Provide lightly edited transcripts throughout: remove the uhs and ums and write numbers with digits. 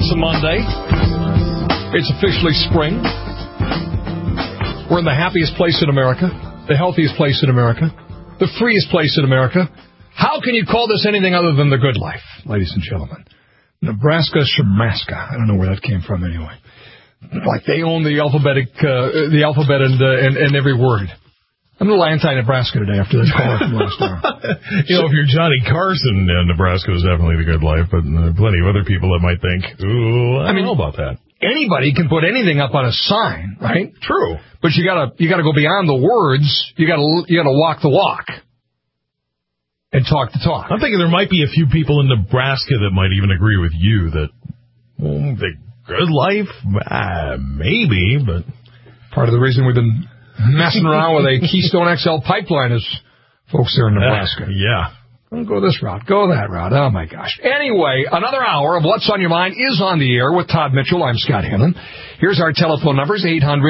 It's a Monday. It's officially spring. We're in the happiest place in America, the healthiest place in America, the freest place in America. How can you call this anything other than the good life, ladies and gentlemen? Nebraska Shamaska. I don't know where that came from anyway. Like they own the alphabet and every word. I'm a little anti-Nebraska today after that call from last hour. If you're Johnny Carson, Nebraska is definitely the good life, but there are plenty of other people that might think, ooh, I don't know about that. Anybody can put anything up on a sign, right? True. But you gotta go beyond the words. You gotta walk the walk. And talk the talk. I'm thinking there might be a few people in Nebraska that might even agree with you that the good life, maybe, but part of the reason we've been messing around with a Keystone XL pipeline is folks there in Nebraska. Yeah. Don't go this route. Go that route. Oh, my gosh. Anyway, another hour of What's on Your Mind is on the air with Todd Mitchell. I'm Scott Hannon. Here's our telephone numbers,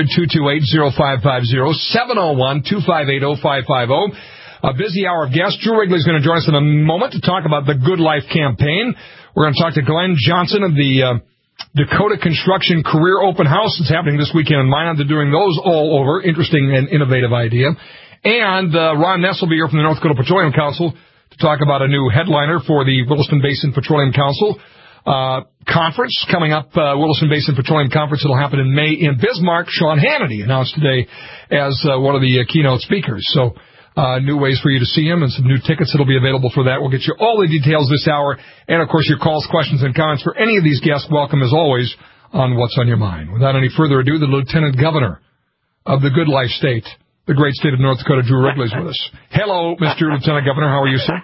800-228-0550, 701-258-0550. A busy hour of guests. Drew Wrigley's going to join us in a moment to talk about the Good Life campaign. We're going to talk to Glenn Johnson of the Dakota Construction Career Open House. It's happening this weekend in Minot. They're doing those all over. Interesting and innovative idea. And Ron Ness will be here from the North Dakota Petroleum Council to talk about a new headliner for the Williston Basin Petroleum Council conference coming up. Williston Basin Petroleum Conference. It'll happen in May in Bismarck. Sean Hannity announced today as one of the keynote speakers. So new ways for you to see him and some new tickets that'll be available for that. We'll get you all the details this hour. And, of course, your calls, questions, and comments for any of these guests. Welcome, as always, on What's on Your Mind. Without any further ado, the Lieutenant Governor of the Good Life State, the great state of North Dakota, Drew Wrigley, is with us. Hello, Mr. Lieutenant Governor. How are you, sir?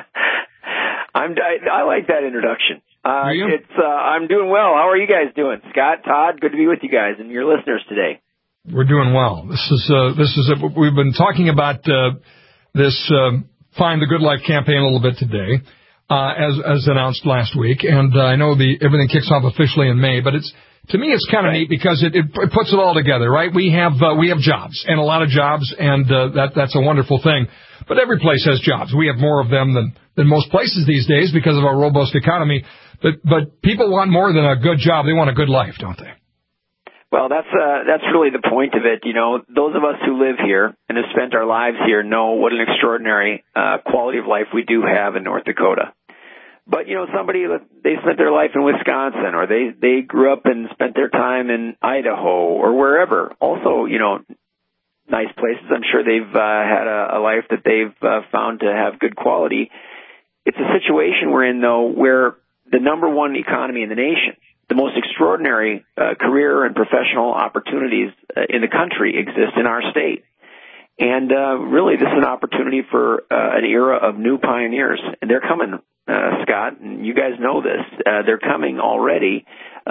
I like that introduction. Do you? I'm doing well. How are you guys doing? Scott, Todd, good to be with you guys and your listeners today. We're doing well. We've been talking about this Find the Good Life campaign a little bit today, as announced last week, and I know everything kicks off officially in May, but to me it's kind of neat because it puts it all together, right? We have jobs, and a lot of jobs, and that's a wonderful thing. But every place has jobs. We have more of them than most places these days because of our robust economy. But people want more than a good job. They want a good life, don't they? Well, that's really the point of it. Those of us who live here and have spent our lives here know what an extraordinary quality of life we do have in North Dakota. But, they spent their life in Wisconsin, or they grew up and spent their time in Idaho or wherever. Also, nice places. I'm sure they've had a life that they've found to have good quality. It's a situation we're in, though, where the number one economy in the nation, the most extraordinary career and professional opportunities in the country exist in our state. And really, this is an opportunity for an era of new pioneers. And they're coming, Scott, and you guys know this. They're coming already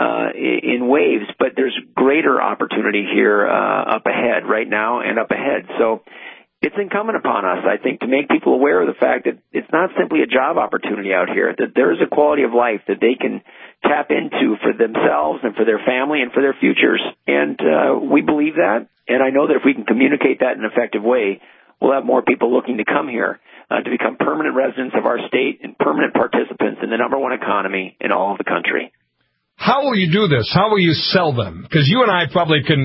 in waves, but there's greater opportunity here up ahead right now and up ahead. So it's incumbent upon us, I think, to make people aware of the fact that it's not simply a job opportunity out here, that there is a quality of life that they can tap into for themselves and for their family and for their futures. And we believe that. And I know that if we can communicate that in an effective way, we'll have more people looking to come here to become permanent residents of our state and permanent participants in the number one economy in all of the country. How will you do this? How will you sell them? Because you and I probably can,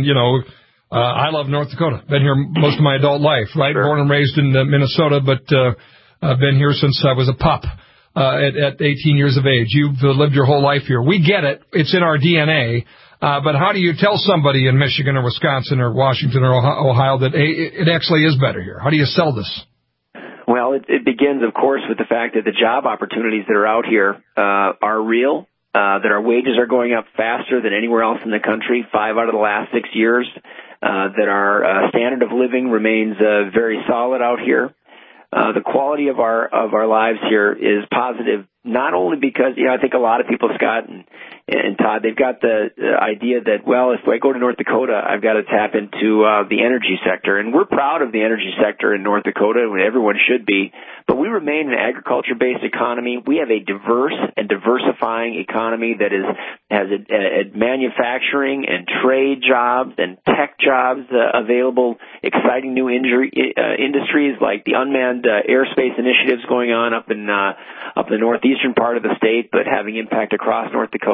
I love North Dakota. Been here most of my adult life, right? Sure. Born and raised in Minnesota, but I've been here since I was a pup at 18 years of age. You've lived your whole life here. We get it. It's in our DNA. But how do you tell somebody in Michigan or Wisconsin or Washington or Ohio that it actually is better here? How do you sell this? Well, it begins, of course, with the fact that the job opportunities that are out here are real, that our wages are going up faster than anywhere else in the country, 5 out of the last 6 years, that our standard of living remains very solid out here. The quality of our lives here is positive, not only because, I think a lot of people, Scott and Todd, they've got the idea that, well, if I go to North Dakota, I've got to tap into the energy sector. And we're proud of the energy sector in North Dakota, and everyone should be. But we remain an agriculture-based economy. We have a diverse and diversifying economy that has manufacturing and trade jobs and tech jobs available, exciting new industries like the unmanned airspace initiatives going on up in the northeastern part of the state, but having impact across North Dakota.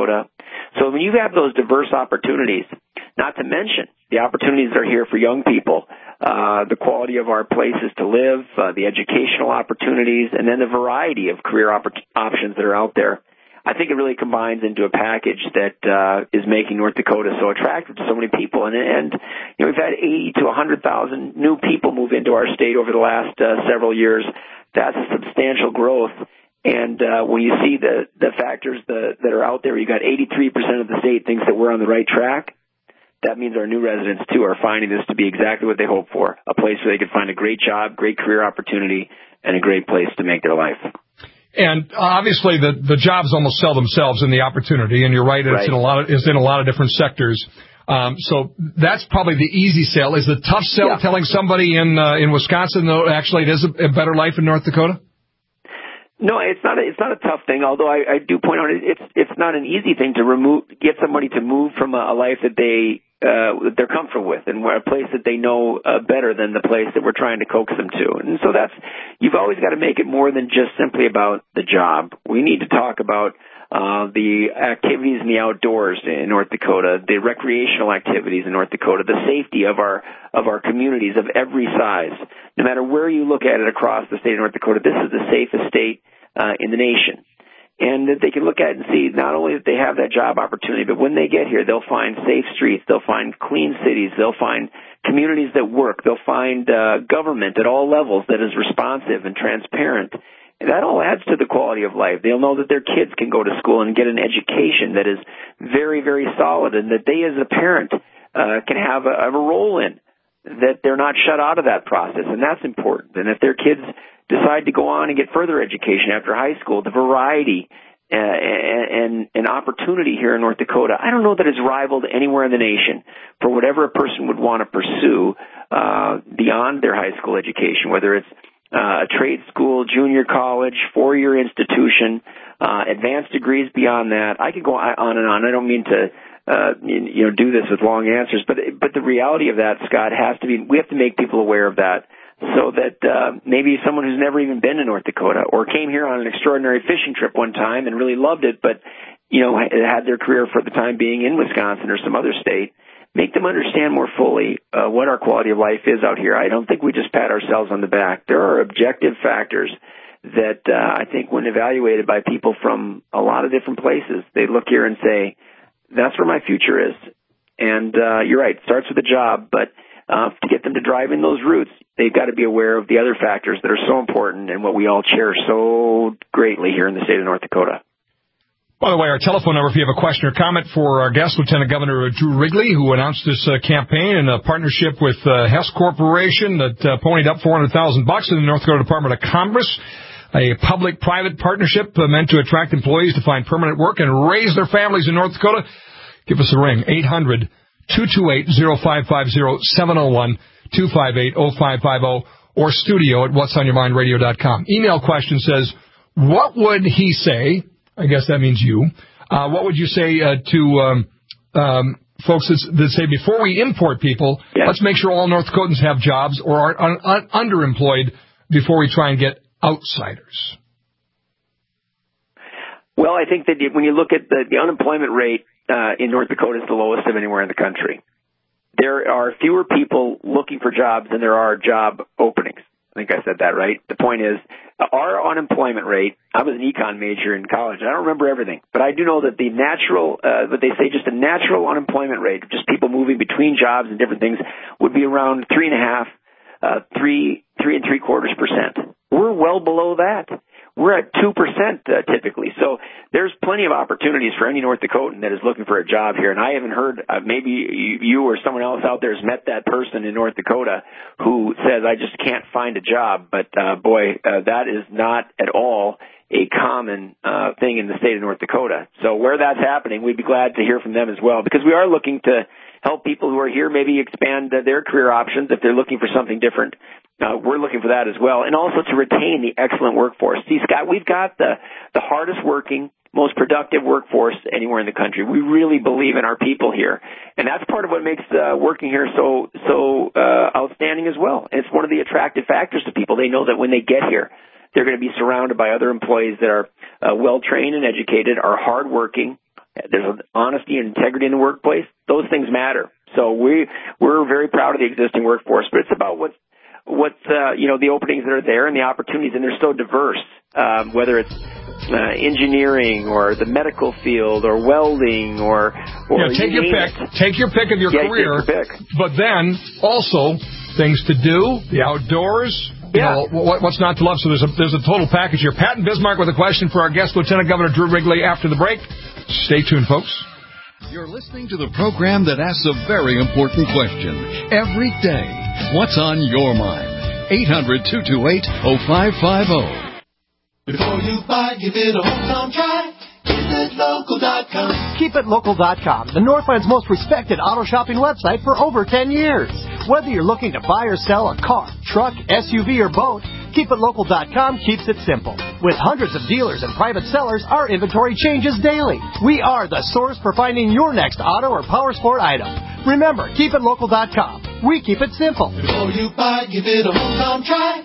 So when you have those diverse opportunities, not to mention the opportunities that are here for young people, the quality of our places to live, the educational opportunities, and then the variety of career options that are out there, I think it really combines into a package that is making North Dakota so attractive to so many people. And you know, we've had 80 to 100,000 new people move into our state over the last several years. That's a substantial growth. And when you see the factors that are out there, you got 83% of the state thinks that we're on the right track. That means our new residents, too, are finding this to be exactly what they hope for, a place where they can find a great job, great career opportunity, and a great place to make their life. And obviously, the jobs almost sell themselves in the opportunity, and you're right, it's in a lot of different sectors. So that's probably the easy sell. Is the tough sell telling somebody in Wisconsin, though, actually it is a better life in North Dakota? No, it's not a tough thing. Although I do point out it's not an easy thing to get somebody to move from a life that they're comfortable with, and a place that they know better than the place that we're trying to coax them to. And so you've always got to make it more than just simply about the job. We need to talk about the activities in the outdoors in North Dakota, the recreational activities in North Dakota, the safety of our communities of every size. No matter where you look at it across the state of North Dakota, this is the safest state in the nation. And that they can look at it and see not only that they have that job opportunity, but when they get here, they'll find safe streets, they'll find clean cities, they'll find communities that work, they'll find government at all levels that is responsive and transparent. And that all adds to the quality of life. They'll know that their kids can go to school and get an education that is very, very solid, and that they as a parent can have a role in, that they're not shut out of that process, and that's important. And if their kids decide to go on and get further education after high school, the variety and opportunity here in North Dakota, I don't know that it's rivaled anywhere in the nation for whatever a person would want to pursue beyond their high school education, whether it's a trade school, junior college, 4-year institution, advanced degrees beyond that. I could go on and on. I don't mean to do this with long answers, but the reality of that, Scott, we have to make people aware of that, so that maybe someone who's never even been to North Dakota or came here on an extraordinary fishing trip one time and really loved it, but had their career for the time being in Wisconsin or some other state, make them understand more fully what our quality of life is out here. I don't think we just pat ourselves on the back. There are objective factors that I think when evaluated by people from a lot of different places, they look here and say, that's where my future is. And you're right, it starts with a job, but to get them to drive in those routes, they've got to be aware of the other factors that are so important and what we all cherish so greatly here in the state of North Dakota. By the way, our telephone number, if you have a question or comment for our guest, Lieutenant Governor Drew Wrigley, who announced this campaign in a partnership with Hess Corporation that ponied up $400,000 in the North Dakota Department of Commerce, a public-private partnership meant to attract employees to find permanent work and raise their families in North Dakota. Give us a ring, 800-228-0550, 701-258-0550, or studio at whatsonyourmindradio.com. Email question says, what would he say? I guess that means you. What would you say to folks that say, before we import people, let's make sure all North Dakotans have jobs or are underemployed before we try and get outsiders? Well, I think that when you look at the unemployment rate in North Dakota is the lowest of anywhere in the country. There are fewer people looking for jobs than there are job openings. I think I said that right. The point is, our unemployment rate, I was an econ major in college. I don't remember everything, but I do know that the natural, what they say, just a natural unemployment rate, just people moving between jobs and different things, would be around 3.75%. We're well below that. We're at 2% typically. So there's plenty of opportunities for any North Dakotan that is looking for a job here. And I haven't heard, maybe you or someone else out there has met that person in North Dakota who says, I just can't find a job. But that is not at all a common thing in the state of North Dakota. So where that's happening, we'd be glad to hear from them as well, because we are looking to help people who are here maybe expand their career options if they're looking for something different. We're looking for that as well, and also to retain the excellent workforce. See, Scott, we've got the hardest working, most productive workforce anywhere in the country. We really believe in our people here, and that's part of what makes working here so outstanding as well. And it's one of the attractive factors to people. They know that when they get here, they're going to be surrounded by other employees that are well-trained and educated, are hardworking, there's honesty and integrity in the workplace, those things matter. So we're very proud of the existing workforce, but it's about what's the openings that are there and the opportunities, and they're so diverse, whether it's engineering or the medical field or welding or take your pick. Take your pick of your career. Take your pick. But then also things to do, the outdoors. What's not to love? So there's a total package here. Pat and Bismarck with a question for our guest, Lieutenant Governor Drew Wrigley, after the break. Stay tuned, folks. You're listening to the program that asks a very important question every day. What's on your mind? 800-228-0550. Before you buy, give it a home try. KeepItLocal.com. KeepItLocal.com, the Northland's most respected auto shopping website for over 10 years. Whether you're looking to buy or sell a car, truck, SUV, or boat, KeepItLocal.com keeps it simple. With hundreds of dealers and private sellers, our inventory changes daily. We are the source for finding your next auto or power sport item. Remember, KeepItLocal.com. We keep it simple. Before you buy, give it a home try.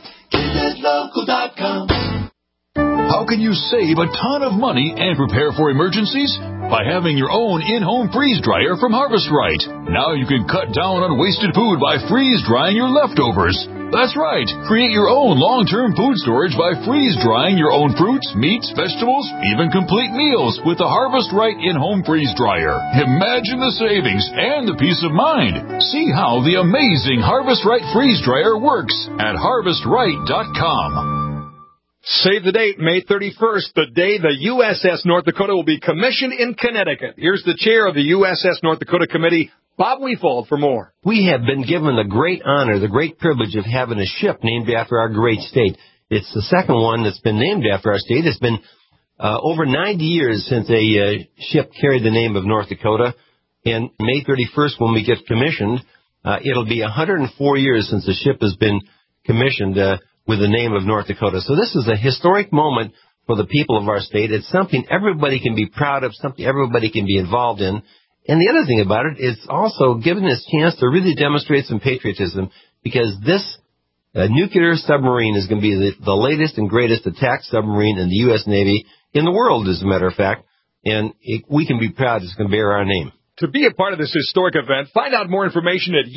KeepItLocal.com. How can you save a ton of money and prepare for emergencies? By having your own in-home freeze dryer from Harvest Right. Now you can cut down on wasted food by freeze drying your leftovers. That's right. Create your own long-term food storage by freeze drying your own fruits, meats, vegetables, even complete meals with the Harvest Right in-home freeze dryer. Imagine the savings and the peace of mind. See how the amazing Harvest Right freeze dryer works at harvestright.com. Save the date, May 31st, the day the USS North Dakota will be commissioned in Connecticut. Here's the chair of the USS North Dakota Committee, Bob Weefald, for more. We have been given the great honor, the great privilege of having a ship named after our great state. It's the second one that's been named after our state. It's been over 90 years since a ship carried the name of North Dakota. And May 31st, when we get commissioned, it'll be 104 years since the ship has been commissioned with the name of North Dakota. So this is a historic moment for the people of our state. It's something everybody can be proud of, something everybody can be involved in. And the other thing about it is also giving us a chance to really demonstrate some patriotism, because this nuclear submarine is going to be the latest and greatest attack submarine in the U.S. Navy, in the world, as a matter of fact. And we can be proud it's going to bear our name. To be a part of this historic event, find out more information at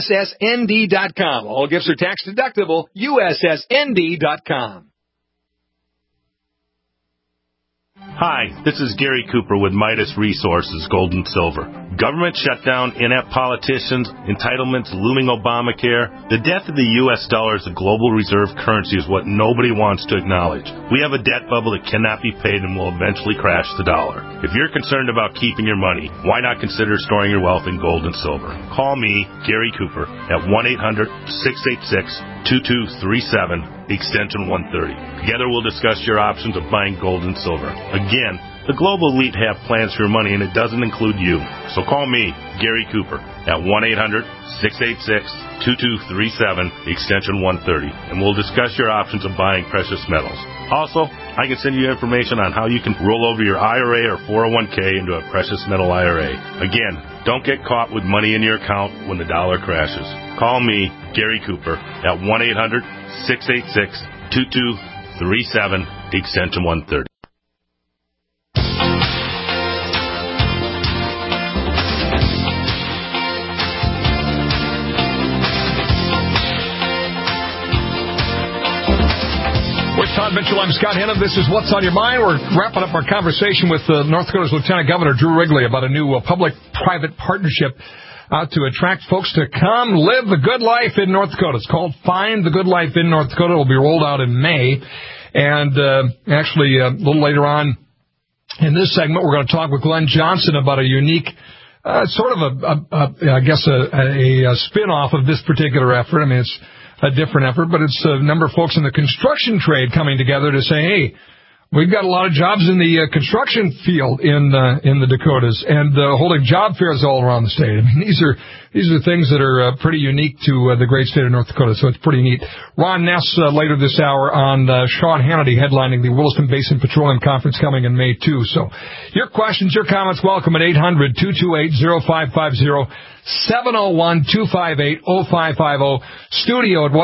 USSND.com. All gifts are tax deductible. USSND.com. Hi, this is Gary Cooper with Midas Resources, Gold and Silver. Government shutdown, inept politicians, entitlements, looming Obamacare. The death of the U.S. dollar as a global reserve currency is what nobody wants to acknowledge. We have a debt bubble that cannot be paid and will eventually crash the dollar. If you're concerned about keeping your money, why not consider storing your wealth in gold and silver? Call me, Gary Cooper, at 1-800-686-2237, extension 130. Together we'll discuss your options of buying gold and silver. Again, the global elite have plans for your money, and it doesn't include you. So call me, Gary Cooper, at 1-800-686-2237, extension 130, and we'll discuss your options of buying precious metals. Also, I can send you information on how you can roll over your IRA or 401k into a precious metal IRA. Again, don't get caught with money in your account when the dollar crashes. Call me, Gary Cooper, at 1-800-686-2237, extension 130. Todd Mitchell, I'm Scott Hennon. This is What's on Your Mind. We're wrapping up our conversation with North Dakota's Lieutenant Governor Drew Wrigley about a new public-private partnership to attract folks to come live the good life in North Dakota. It's called Find the Good Life in North Dakota. It will be rolled out in May. And actually, a little later on in this segment, we're going to talk with Glenn Johnson about a unique sort of a spin-off of this particular effort. I mean, it's a different effort, but it's a number of folks in the construction trade coming together to say, hey, we've got a lot of jobs in the construction field in the Dakotas, and holding job fairs all around the state. I mean, these are things that are pretty unique to the great state of North Dakota, so it's pretty neat. Ron Ness later this hour on Sean Hannity headlining the Williston Basin Petroleum Conference coming in May, too. So your questions, your comments, welcome at 800-228-0550, 701-258-0550, studio at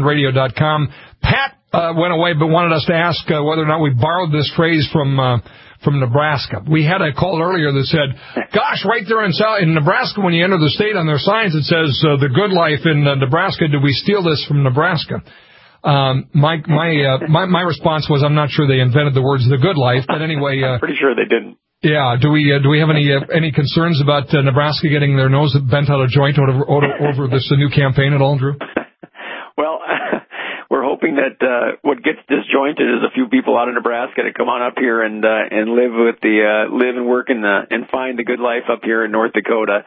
whatsonyourmindradio.com. Pat went away but wanted us to ask whether or not we borrowed this phrase from from Nebraska. We had a call earlier that said, gosh, right there in Nebraska, when you enter the state on their signs, it says the good life in Nebraska. Did we steal this from Nebraska? My response was, I'm not sure they invented the words the good life, but anyway. I'm pretty sure they didn't. Yeah. Do we have any concerns about Nebraska getting their nose bent out of joint over this new campaign at all, Drew? Well, we're hoping that what gets disjointed is a few people out of Nebraska to come on up here and live live and work and find the good life up here in North Dakota.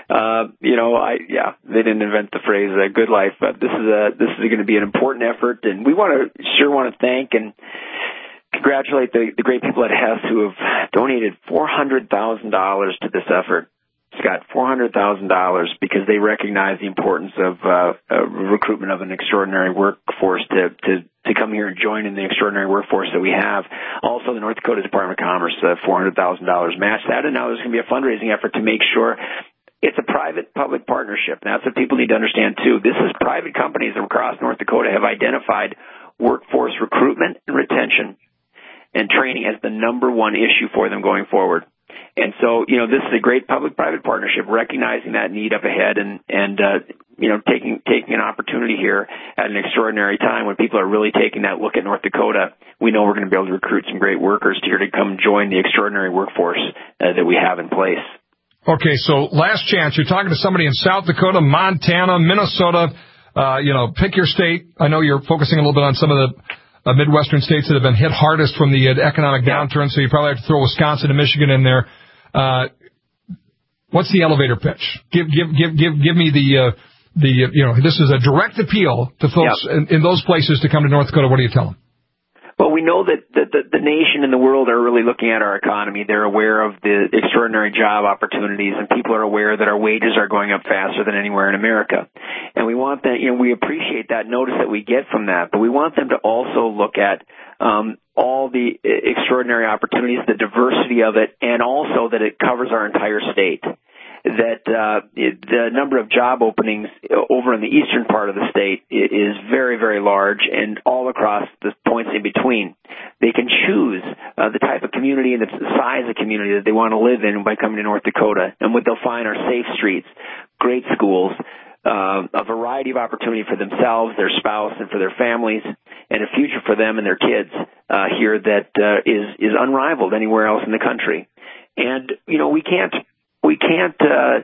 They didn't invent the phrase good life, but this is going to be an important effort, and we want to thank and congratulate the great people at Hess who have donated $400,000 to this effort. Scott, $400,000 because they recognize the importance of recruitment of an extraordinary workforce to come here and join in the extraordinary workforce that we have. Also, the North Dakota Department of Commerce, $400,000 match that, and now there's going to be a fundraising effort to make sure it's a private-public partnership. And that's what people need to understand, too. This is private companies across North Dakota have identified workforce recruitment and retention and training as the number one issue for them going forward. And so, this is a great public-private partnership, recognizing that need up ahead and taking an opportunity here at an extraordinary time when people are really taking that look at North Dakota. We know we're going to be able to recruit some great workers here to come join the extraordinary workforce that we have in place. Okay, so last chance. You're talking to somebody in South Dakota, Montana, Minnesota, pick your state. I know you're focusing a little bit on some of the Midwestern states that have been hit hardest from the economic downturn, so you probably have to throw Wisconsin and Michigan in there. What's the elevator pitch? Give me this is a direct appeal to folks in those places to come to North Dakota. What do you tell them? Well, we know that the nation and the world are really looking at our economy. They're aware of the extraordinary job opportunities, and people are aware that our wages are going up faster than anywhere in America. And we want that, we appreciate that notice that we get from that, but we want them to also look at all the extraordinary opportunities, the diversity of it, and also that it covers our entire state. That the number of job openings over in the eastern part of the state is very, very large, and all across the points in between. They can choose the type of community and the size of community that they want to live in by coming to North Dakota. And what they'll find are safe streets, great schools, a variety of opportunity for themselves, their spouse, and for their families, and a future for them and their kids here that is unrivaled anywhere else in the country. And we can't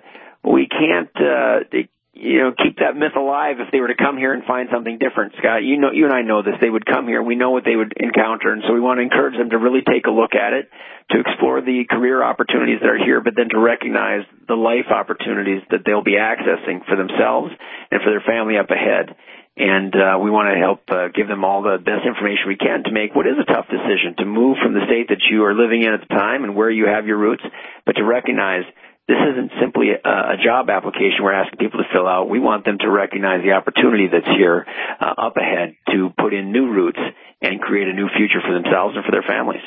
keep that myth alive if they were to come here and find something different, Scott. You and I know this. They would come here. We know what they would encounter, and so we want to encourage them to really take a look at it, to explore the career opportunities that are here, but then to recognize the life opportunities that they'll be accessing for themselves and for their family up ahead. And we want to help give them all the best information we can to make what is a tough decision, to move from the state that you are living in at the time and where you have your roots, but to recognize this isn't simply a job application we're asking people to fill out. We want them to recognize the opportunity that's here up ahead to put in new roots and create a new future for themselves and for their families.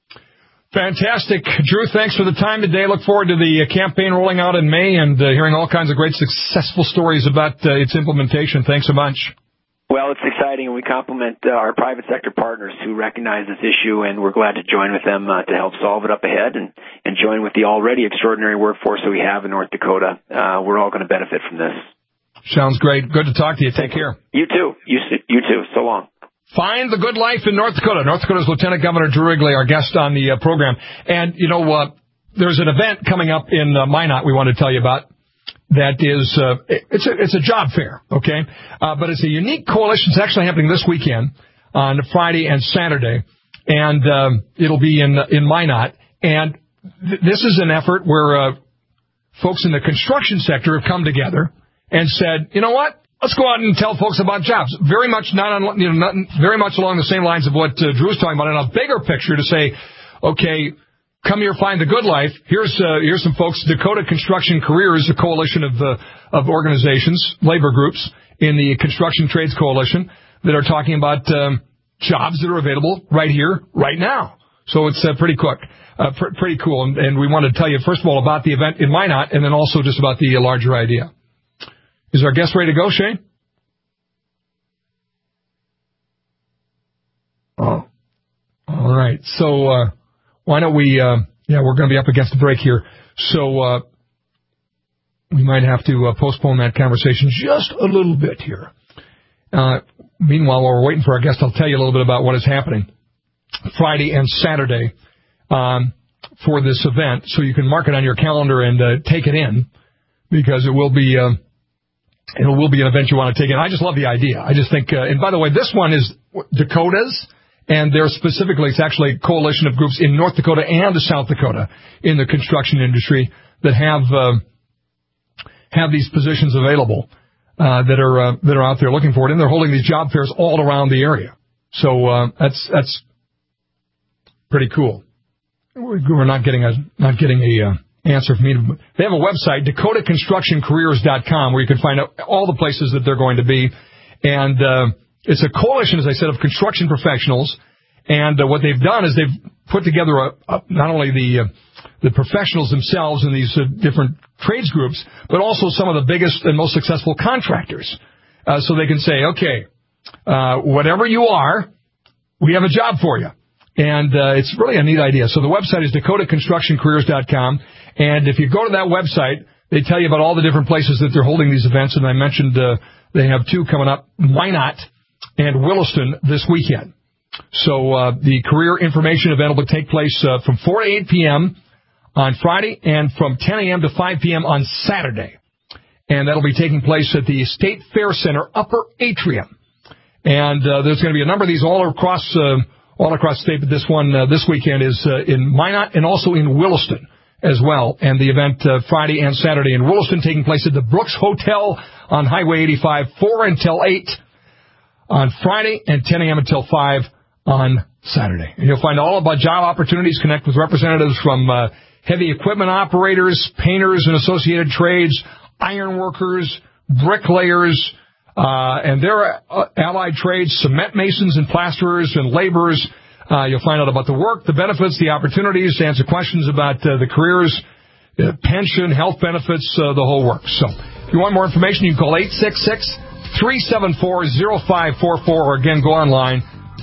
Fantastic. Drew, thanks for the time today. Look forward to the campaign rolling out in May and hearing all kinds of great successful stories about its implementation. Thanks so much. Well, it's exciting, and we compliment our private sector partners who recognize this issue, and we're glad to join with them to help solve it up ahead and join with the already extraordinary workforce that we have in North Dakota. We're all going to benefit from this. Sounds great. Good to talk to you. Take care. You too. You too. So long. Find the good life in North Dakota. North Dakota's Lieutenant Governor Drew Wrigley, our guest on the program. And, there's an event coming up in Minot we want to tell you about. That is, it's a job fair, okay? But it's a unique coalition. It's actually happening this weekend on Friday and Saturday, and it'll be in Minot. And this is an effort where folks in the construction sector have come together and said, you know what? Let's go out and tell folks about jobs. Very much very much along the same lines of what Drew was talking about, in a bigger picture to say, okay, come here, find the good life. Here's some folks. Dakota Construction Careers, a coalition of organizations, labor groups in the Construction Trades Coalition that are talking about jobs that are available right here, right now. So it's pretty quick, pretty cool. And we want to tell you first of all about the event in Minot, and then also just about the larger idea. Is our guest ready to go, Shane? Oh, all right. So. why don't we, we're going to be up against the break here. So, we might have to postpone that conversation just a little bit here. Meanwhile, while we're waiting for our guest, I'll tell you a little bit about what is happening Friday and Saturday for this event, so you can mark it on your calendar and take it in, because it will be an event you want to take in. I just love the idea. I just think, and by the way, this one is Dakotas, and they're specifically, it's actually a coalition of groups in North Dakota and South Dakota in the construction industry that have these positions available that are out there looking for it, and they're holding these job fairs all around the area. So that's pretty cool. We're not getting a answer from me. They have a website, DakotaConstructionCareers.com, where you can find out all the places that they're going to be, and it's a coalition, as I said, of construction professionals. And what they've done is they've put together not only the professionals themselves in these different trades groups, but also some of the biggest and most successful contractors. So they can say, okay, whatever you are, we have a job for you. And it's really a neat idea. So the website is DakotaConstructionCareers.com. And if you go to that website, they tell you about all the different places that they're holding these events. And I mentioned they have two coming up, Minot and Williston, this weekend. So the career information event will take place from 4 to 8 p.m. on Friday and from 10 a.m. to 5 p.m. on Saturday. And that'll be taking place at the State Fair Center Upper Atrium. And there's going to be a number of these all across the state, but this one this weekend is in Minot and also in Williston as well. And the event Friday and Saturday in Williston taking place at the Brooks Hotel on Highway 85, 4 until 8 on Friday and 10 a.m. until 5 on Saturday. And you'll find all about job opportunities, connect with representatives from heavy equipment operators, painters and associated trades, iron workers, bricklayers, and their allied trades, cement masons and plasterers and laborers. You'll find out about the work, the benefits, the opportunities, answer questions about the careers, pension, health benefits, the whole works. So if you want more information, you can call 866-374-0544, or again, go online,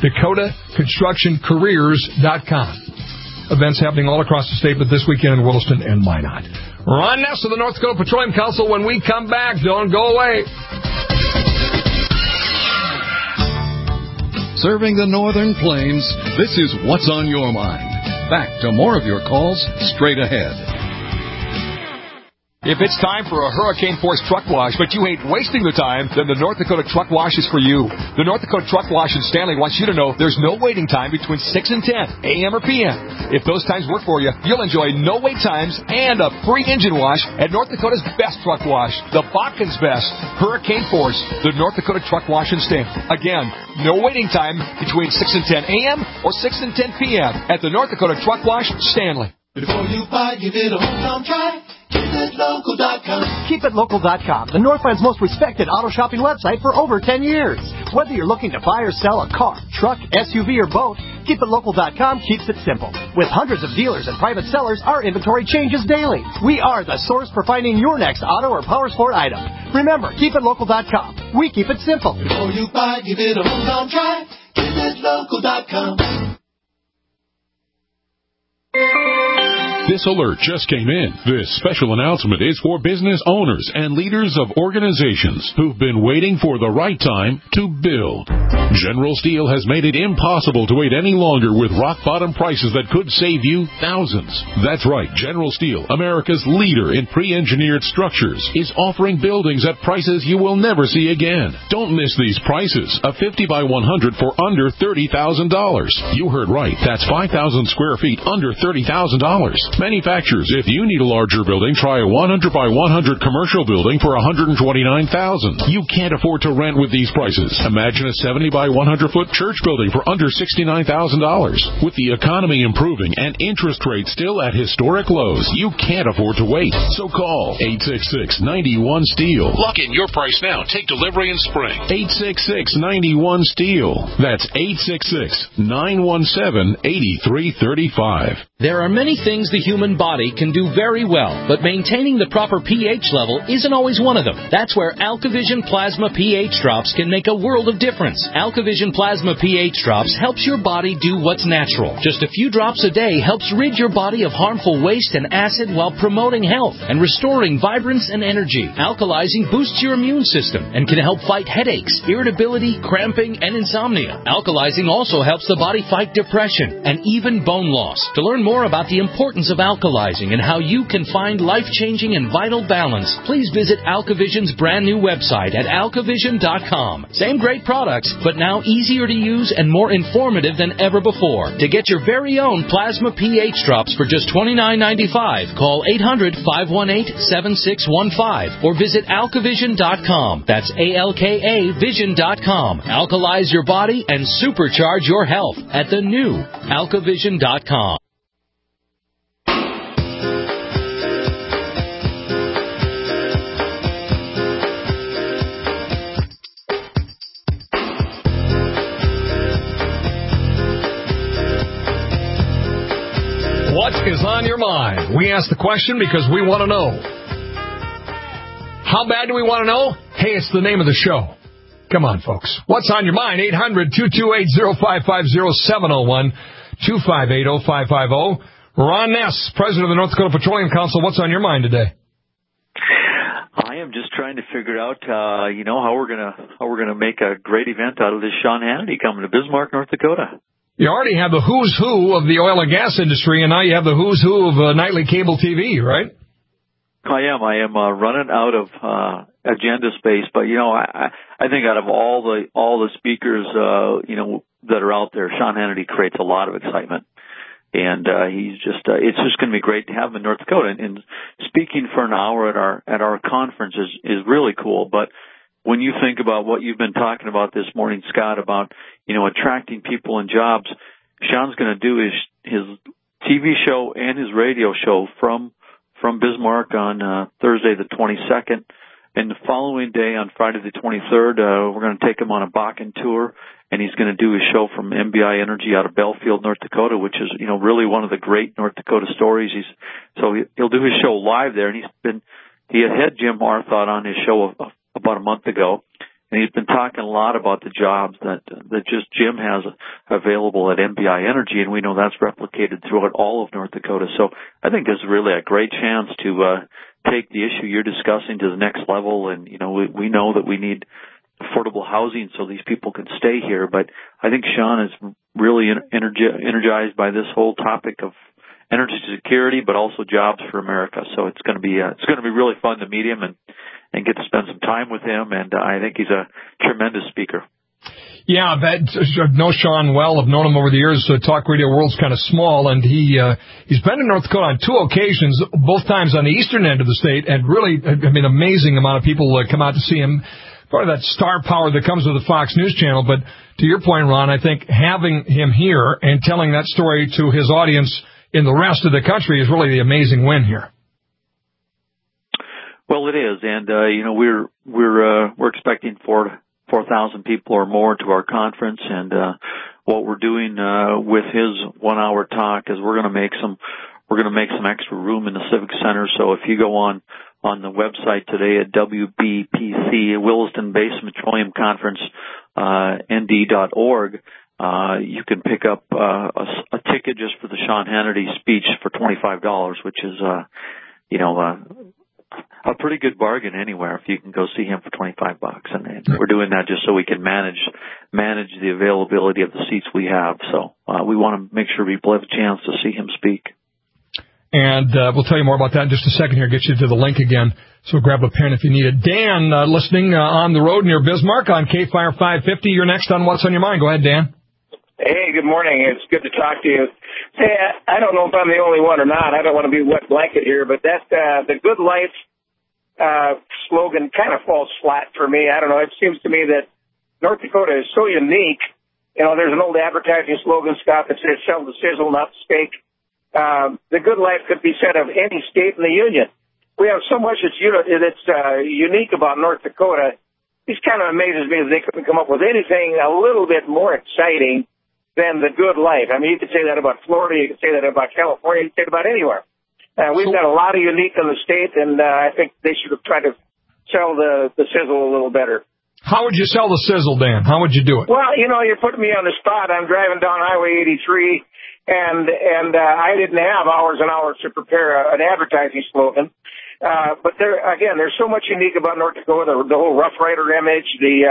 DakotaConstructionCareers.com. Events happening all across the state, but this weekend in Williston and Minot. Ron Ness of the North Dakota Petroleum Council. When we come back, don't go away. Serving the Northern Plains, this is What's on Your Mind. Back to more of your calls straight ahead. If it's time for a Hurricane Force truck wash, but you ain't wasting the time, then the North Dakota Truck Wash is for you. The North Dakota Truck Wash in Stanley wants you to know there's no waiting time between 6 and 10, a.m. or p.m. If those times work for you, you'll enjoy no wait times and a free engine wash at North Dakota's best truck wash, the Botkin's Best, Hurricane Force, the North Dakota Truck Wash in Stanley. Again, no waiting time between 6 and 10 a.m. or 6 and 10 p.m. at the North Dakota Truck Wash, Stanley. Before you buy, give it a home try. KeepItLocal.com. KeepItLocal.com, the Northland's most respected auto shopping website for over 10 years. Whether you're looking to buy or sell a car, truck, SUV, or boat, KeepItLocal.com keeps it simple. With hundreds of dealers and private sellers, our inventory changes daily. We are the source for finding your next auto or power sport item. Remember, KeepItLocal.com. We keep it simple. Before you buy, give it a home try. KeepItLocal.com. This alert just came in. This special announcement is for business owners and leaders of organizations who've been waiting for the right time to build. General Steel has made it impossible to wait any longer with rock-bottom prices that could save you thousands. That's right. General Steel, America's leader in pre-engineered structures, is offering buildings at prices you will never see again. Don't miss these prices. A 50 by 100 for under $30,000. You heard right. That's 5,000 square feet under $30,000. Manufacturers, if you need a larger building, try a 100 by 100 commercial building for $129,000. You can't afford to rent with these prices. Imagine a 70 by 100 foot church building for under $69,000. With the economy improving and interest rates still at historic lows, you can't afford to wait. So call 866-91-STEEL. Lock in your price now. Take delivery in spring. 866-91-STEEL. That's 866-917-8335. There are many things the human body can do very well, but maintaining the proper pH level isn't always one of them. That's where AlkaVision Plasma pH Drops can make a world of difference. AlkaVision Plasma pH Drops helps your body do what's natural. Just a few drops a day helps rid your body of harmful waste and acid while promoting health and restoring vibrance and energy. Alkalizing boosts your immune system and can help fight headaches, irritability, cramping, and insomnia. Alkalizing also helps the body fight depression and even bone loss. To learn more about the importance of alkalizing and how you can find life-changing and vital balance, please visit AlkaVision's brand new website at alkavision.com. Same great products, but now easier to use and more informative than ever before. To get your very own Plasma pH Drops for just $29.95, call 800-518-7615 or visit alkavision.com. That's ALKA Vision.com. Alkalize your body and supercharge your health at the new alkavision.com. What is on your mind? We ask the question because we want to know. How bad do we want to know? Hey, it's the name of the show. Come on, folks. What's on your mind? 800-228-0550, 701-258-0550. Ron Ness, president of the North Dakota Petroleum Council. What's on your mind today? I am just trying to figure out, how we're gonna make a great event out of this Sean Hannity coming to Bismarck, North Dakota. You already have the who's who of the oil and gas industry, and now you have the who's who of nightly cable TV, right? I am running out of agenda space, but I think out of all the speakers that are out there, Sean Hannity creates a lot of excitement, and he's just it's just going to be great to have him in North Dakota. And speaking for an hour at our conference is really cool. But when you think about what you've been talking about this morning, Scott, about attracting people and jobs, Sean's going to do his TV show and his radio show from Bismarck on Thursday the 22nd, and the following day on Friday the 23rd, we're going to take him on a Bakken tour, and he's going to do his show from MBI Energy out of Belfield, North Dakota, which is really one of the great North Dakota stories. He'll do his show live there, and he had Jim Arthot on his show about a month ago, and he's been talking a lot about the jobs that just Jim has available at MBI Energy, and we know that's replicated throughout all of North Dakota. So I think this is really a great chance to take the issue you're discussing to the next level. And we know that we need affordable housing so these people can stay here, but I think Sean is really energized by this whole topic of energy security, but also jobs for America. So it's going to be really fun to meet him and get to spend some time with him, and I think he's a tremendous speaker. Yeah, I know Sean well. I've known him over the years. Talk Radio World's kind of small, and he's been in North Dakota on two occasions, both times on the eastern end of the state, and really, amazing amount of people come out to see him. Part of that star power that comes with the Fox News Channel. But to your point, Ron, I think having him here and telling that story to his audience in the rest of the country is really the amazing win here. Well, it is, and we're expecting 4,000 people or more to our conference, and what we're doing with his 1 hour talk is we're going to make some extra room in the Civic Center. So if you go on the website today at WBPC, Williston Basin Petroleum Conference, nd.org, you can pick up a ticket just for the Sean Hannity speech for $25, which is a pretty good bargain anywhere if you can go see him for $25. And we're doing that just so we can manage the availability of the seats we have. So we want to make sure people have a chance to see him speak. And we'll tell you more about that in just a second here, get you to the link again. So grab a pen if you need it. Dan, listening on the road near Bismarck on KFire 550. You're next on What's on Your Mind. Go ahead, Dan. Hey, good morning. It's good to talk to you. Hey, I don't know if I'm the only one or not. I don't want to be wet blanket here, but that the Good Life slogan kind of falls flat for me. I don't know. It seems to me that North Dakota is so unique. There's an old advertising slogan, Scott, that says "Sell the sizzle, not the steak." The Good Life could be said of any state in the union. We have so much that's unique about North Dakota. It kind of amazes me that they couldn't come up with anything a little bit more exciting than the good life. I mean, you could say that about Florida, you could say that about California, you could say that about anywhere. We've got a lot of unique in the state, and I think they should have tried to sell the sizzle a little better. How would you sell the sizzle, Dan? How would you do it? Well, you're putting me on the spot. I'm driving down Highway 83, and I didn't have hours and hours to prepare an advertising slogan. But there's so much unique about North Dakota, the whole Rough Rider image, the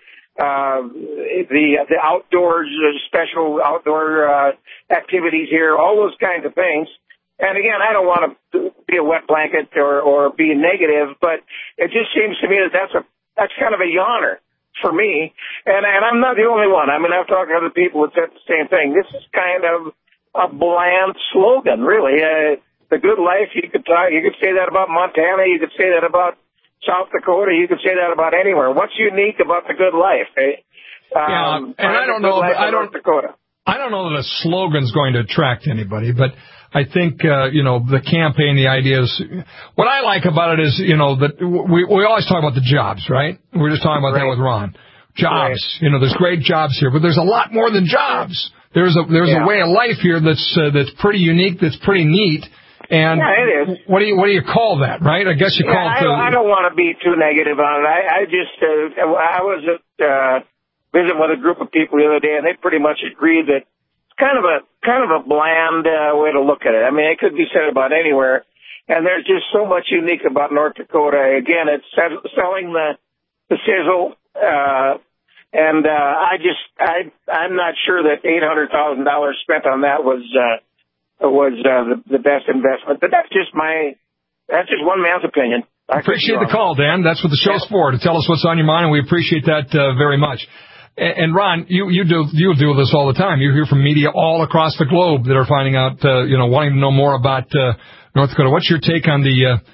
outdoors, special outdoor activities here, all those kinds of things. And again, I don't want to be a wet blanket or be negative, but it just seems to me that that's kind of a yawner for me. And I'm not the only one. I mean, I've talked to other people that said the same thing. This is kind of a bland slogan, really. The good life, you could say that about Montana, you could say that about South Dakota, you could say that about anywhere. What's unique about the good life? And I don't know. I don't know that a slogan's going to attract anybody, but I think, the campaign, the idea is, what I like about it is, that we always talk about the jobs, right? We're just talking about that with Ron. Jobs. Right. There's great jobs here, but there's a lot more than jobs. There's a way of life here that's pretty unique, that's pretty neat. And it is. What do you call that, right? I guess you call it. I don't want to be too negative on it. I was visiting with a group of people the other day, and they pretty much agreed that it's kind of a bland way to look at it. I mean, it could be said about anywhere, and there's just so much unique about North Dakota. Again, it's selling the sizzle, and I'm not sure that $800,000 spent on that was the best investment. But that's just one man's opinion. I appreciate the call, Dan. That's what the show's for, to tell us what's on your mind, and we appreciate that very much. And Ron, you deal with this all the time. You hear from media all across the globe that are finding out, wanting to know more about North Dakota. What's your take on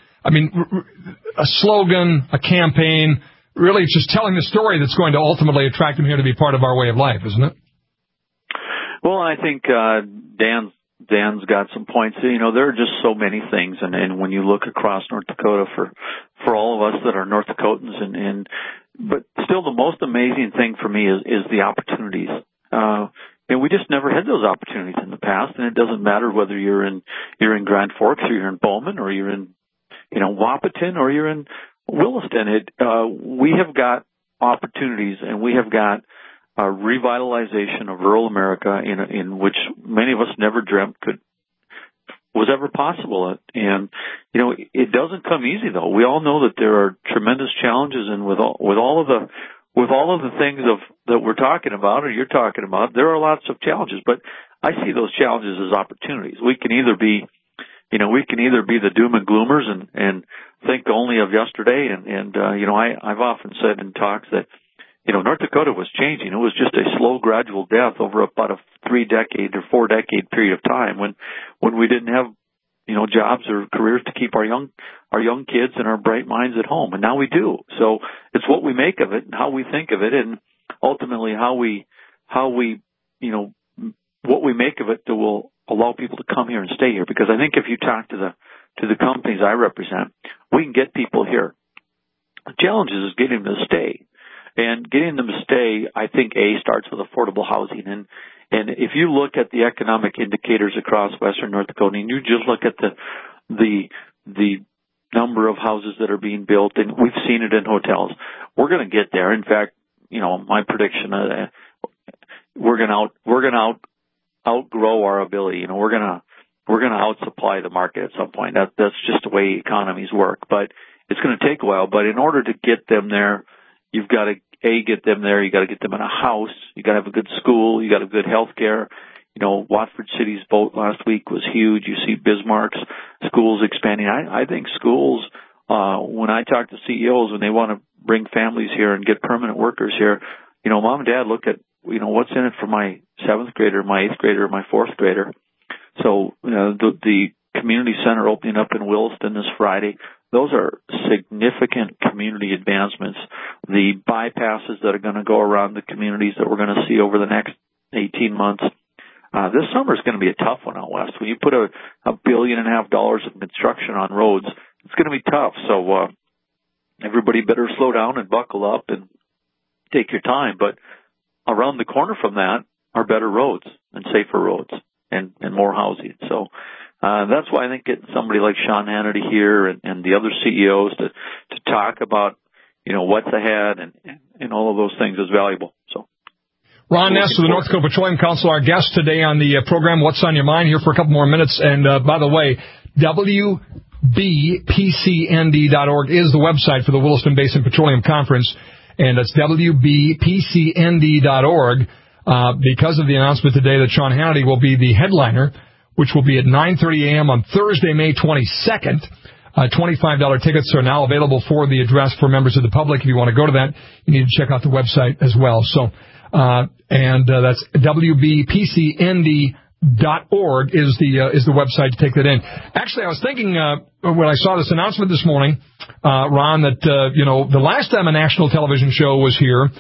a slogan, a campaign? Really, it's just telling the story that's going to ultimately attract them here to be part of our way of life, isn't it? Well, I think Dan's got some points. There are just so many things, and when you look across North Dakota for all of us that are North Dakotans, but still the most amazing thing for me is the opportunities. And we just never had those opportunities in the past, and it doesn't matter whether you're in Grand Forks or you're in Bowman or you're in Wahpeton or you're in Williston. We have got opportunities, and we have got a revitalization of rural America in which many of us never dreamt was ever possible. And it doesn't come easy, though. We all know that there are tremendous challenges, and with all of the things that we're talking about or you're talking about, there are lots of challenges. But I see those challenges as opportunities. We can either be the doom and gloomers and think only of yesterday. And I've often said in talks that North Dakota was changing. It was just a slow, gradual death over about a 3-decade or 4-decade period of time when we didn't have, jobs or careers to keep our young kids and our bright minds at home. And now we do. So it's what we make of it and how we think of it, and ultimately how we what we make of it that will allow people to come here and stay here. Because I think if you talk to the companies I represent, we can get people here. The challenge is getting them to stay. And getting them to stay, I think, starts with affordable housing. And if you look at the economic indicators across western North Dakota, and you just look at the number of houses that are being built, and we've seen it in hotels, we're going to get there. In fact, my prediction, we're going to outgrow our ability. We're going to outsupply the market at some point. That's just the way economies work. But it's going to take a while. But in order to get them there, you've got to get them there. You got to get them in a house. You got to have a good school. You got to have good health care. Watford City's vote last week was huge. You see Bismarck's schools expanding. I think schools, when I talk to CEOs, when they want to bring families here and get permanent workers here, mom and dad look at, what's in it for my 7th grader, my 8th grader, my 4th grader. So, the community center opening up in Williston this Friday, those are significant community advancements. The bypasses that are going to go around the communities that we're going to see over the next 18 months. This summer is going to be a tough one out west. When you put $1.5 billion of construction on roads, it's going to be tough. So everybody better slow down and buckle up and take your time. But around the corner from that are better roads and safer roads and more housing. So that's why I think getting somebody like Sean Hannity here and the other CEOs to talk about, what's ahead and all of those things is valuable. So. Ron Ness of the North Dakota Petroleum Council, our guest today on the program, What's on Your Mind, here for a couple more minutes. And by the way, WBPCND.org is the website for the Williston Basin Petroleum Conference, and it's WBPCND.org because of the announcement today that Sean Hannity will be the headliner, which will be at 9:30 a.m. on Thursday, May 22nd. $25 tickets are now available for the address for members of the public. If you want to go to that, you need to check out the website as well. So, that's WBPCND.org is the website to take that in. Actually, I was thinking, when I saw this announcement this morning, Ron, that, the last time a national television show was here,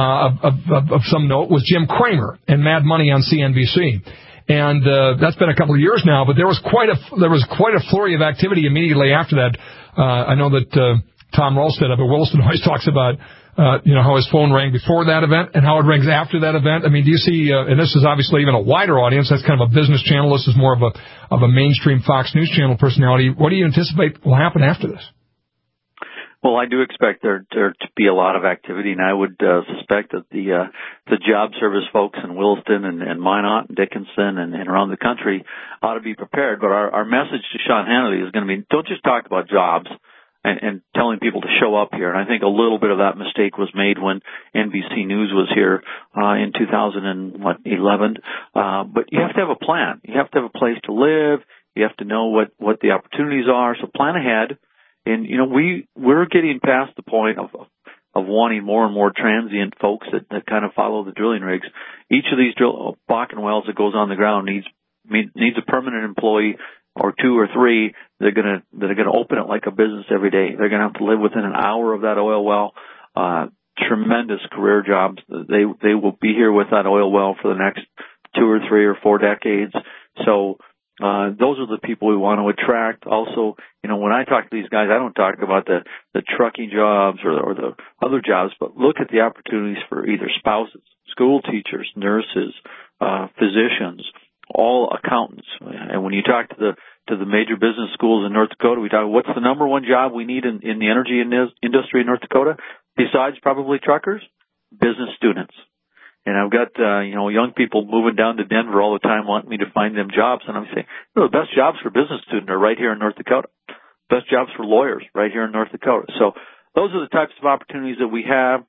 of some note was Jim Cramer and Mad Money on CNBC. And that's been a couple of years now, but there was quite a flurry of activity immediately after that. I know that Tom Rolstead up at Williston always talks about how his phone rang before that event and how it rings after that event. I mean, do you see? And this is obviously even a wider audience. That's kind of a business channel. This is more of a mainstream Fox News Channel personality. What do you anticipate will happen after this? Well, I do expect there to be a lot of activity, and I would suspect that the job service folks in Williston and Minot and Dickinson and around the country ought to be prepared. But our message to Sean Hannity is going to be, don't just talk about jobs and telling people to show up here. And I think a little bit of that mistake was made when NBC News was here in 2011. But you have to have a plan. You have to have a place to live. You have to know what the opportunities are. So plan ahead. And, we're getting past the point of wanting more and more transient folks that kind of follow the drilling rigs. Each of these Bakken wells that goes on the ground needs a permanent employee or two or three that are going to open it like a business every day. They're going to have to live within an hour of that oil well. Tremendous career jobs. They will be here with that oil well for the next 2 or 3 or 4 decades. So, those are the people we want to attract. Also, when I talk to these guys, I don't talk about the trucking jobs or the other jobs, but look at the opportunities for either spouses, school teachers, nurses, physicians, all accountants. And when you talk to the major business schools in North Dakota, we talk, what's the number one job we need in the energy industry in North Dakota, besides probably truckers? Business students. And I've got, young people moving down to Denver all the time wanting me to find them jobs. And I'm saying, the best jobs for business students are right here in North Dakota. Best jobs for lawyers right here in North Dakota. So those are the types of opportunities that we have.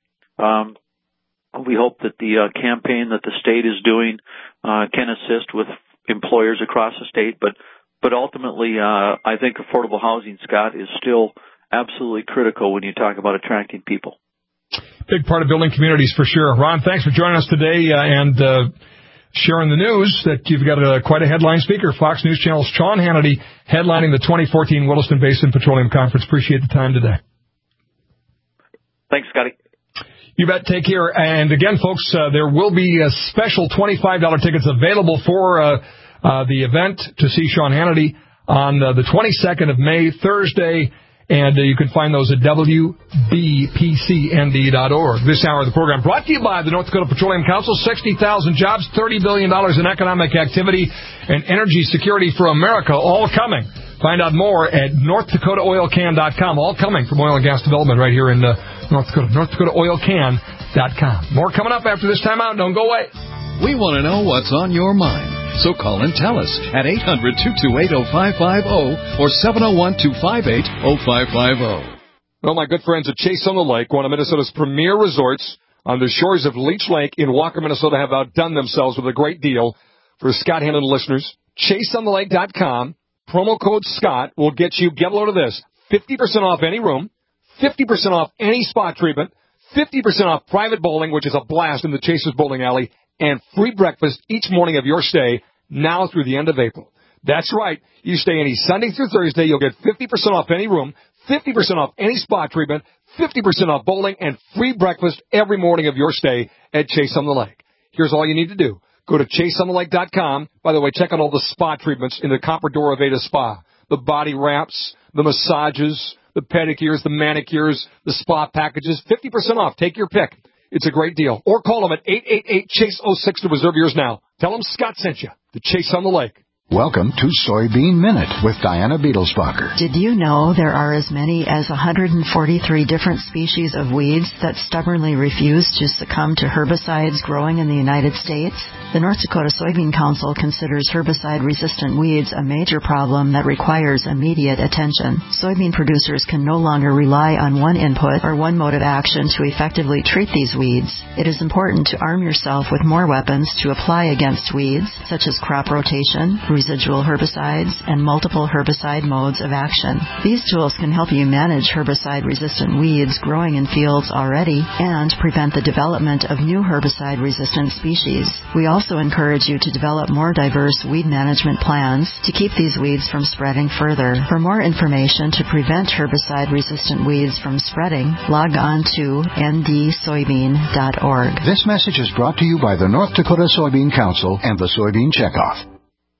We hope that the campaign that the state is doing can assist with employers across the state. But ultimately, I think affordable housing, Scott, is still absolutely critical when you talk about attracting people. Big part of building communities for sure. Ron, thanks for joining us today and sharing the news that you've got quite a headline speaker. Fox News Channel's Sean Hannity headlining the 2014 Williston Basin Petroleum Conference. Appreciate the time today. Thanks, Scotty. You bet. Take care. And again, folks, there will be a special $25 tickets available for the event to see Sean Hannity on the 22nd of May, Thursday. And you can find those at WBPCND.org. This hour of the program brought to you by the North Dakota Petroleum Council. 60,000 jobs, $30 billion in economic activity, and energy security for America, all coming. Find out more at NorthDakotaOilCan.com. All coming from oil and gas development right here in North Dakota. NorthDakotaOilCan.com. More coming up after this time out. Don't go away. We want to know what's on your mind. So call and tell us at 800-228-0550 or 701-258-0550. Well, my good friends at Chase on the Lake, one of Minnesota's premier resorts on the shores of Leech Lake in Walker, Minnesota, have outdone themselves with a great deal for Scott Hannon listeners. ChaseOnTheLake.com. Promo code Scott will get you, get a load of this, 50% off any room, 50% off any spa treatment, 50% off private bowling, which is a blast in the Chasers Bowling Alley, and free breakfast each morning of your stay now through the end of April. That's right. You stay any Sunday through Thursday, you'll get 50% off any room, 50% off any spa treatment, 50% off bowling, and free breakfast every morning of your stay at Chase on the Lake. Here's all you need to do. Go to ChaseOnTheLake.com. By the way, check out all the spa treatments in the Comprador Aveda Spa. The body wraps, the massages, the pedicures, the manicures, the spa packages, 50% off. Take your pick. It's a great deal. Or call them at 888-CHASE-06 to reserve yours now. Tell them Scott sent you. The Chase on the Lake. Welcome to Soybean Minute with Diana Beetlesbacher. Did you know there are as many as 143 different species of weeds that stubbornly refuse to succumb to herbicides growing in the United States? The North Dakota Soybean Council considers herbicide-resistant weeds a major problem that requires immediate attention. Soybean producers can no longer rely on one input or one mode of action to effectively treat these weeds. It is important to arm yourself with more weapons to apply against weeds, such as crop rotation, residual herbicides, and multiple herbicide modes of action. These tools can help you manage herbicide-resistant weeds growing in fields already and prevent the development of new herbicide-resistant species. We also encourage you to develop more diverse weed management plans to keep these weeds from spreading further. For more information to prevent herbicide-resistant weeds from spreading, log on to ndsoybean.org. This message is brought to you by the North Dakota Soybean Council and the Soybean Checkoff.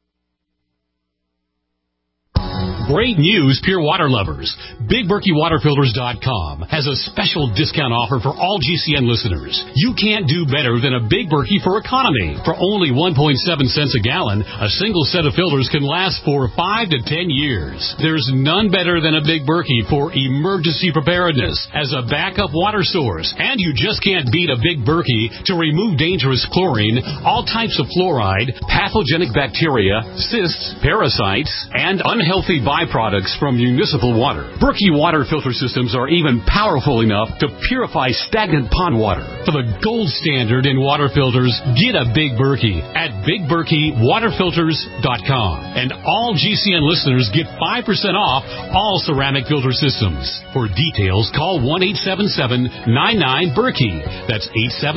Great news, pure water lovers. BigBerkeyWaterFilters.com has a special discount offer for all GCN listeners. You can't do better than a Big Berkey for economy. For only 1.7 cents a gallon, a single set of filters can last for 5 to 10 years. There's none better than a Big Berkey for emergency preparedness as a backup water source. And you just can't beat a Big Berkey to remove dangerous chlorine, all types of fluoride, pathogenic bacteria, cysts, parasites, and unhealthy byproducts from municipal water. Berkey water filter systems are even powerful enough to purify stagnant pond water. For the gold standard in water filters, get a Big Berkey at BigBerkeyWaterFilters.com. And all GCN listeners get 5% off all ceramic filter systems. For details, call 1-877-99-BERKEY. That's